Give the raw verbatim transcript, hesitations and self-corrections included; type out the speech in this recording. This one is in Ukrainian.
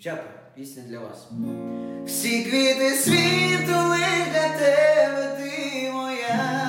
Дівчата, пісня для вас. Всі квіти світу лиш для тебе, ти моя.